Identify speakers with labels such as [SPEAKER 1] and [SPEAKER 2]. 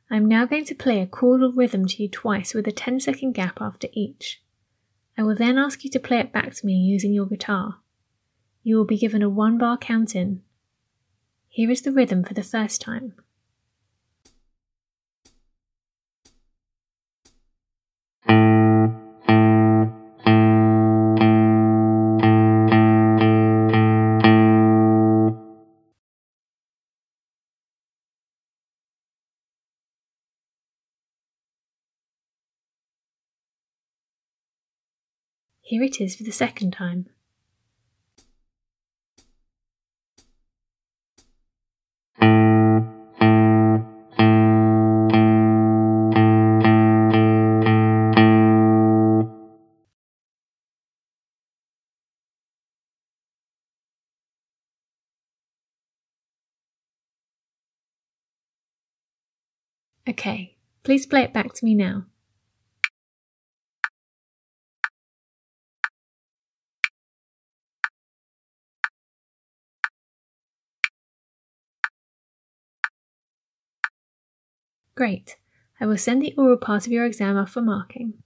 [SPEAKER 1] I'm now going to play a chordal rhythm to you twice with a 10-second gap after each. I will then ask you to play it back to me using your guitar. You will be given a 1-bar count-in. Here is the rhythm for the first time. Here it is for the second time. Okay, please play it back to me now. Great. I will send the oral part of your exam off for marking.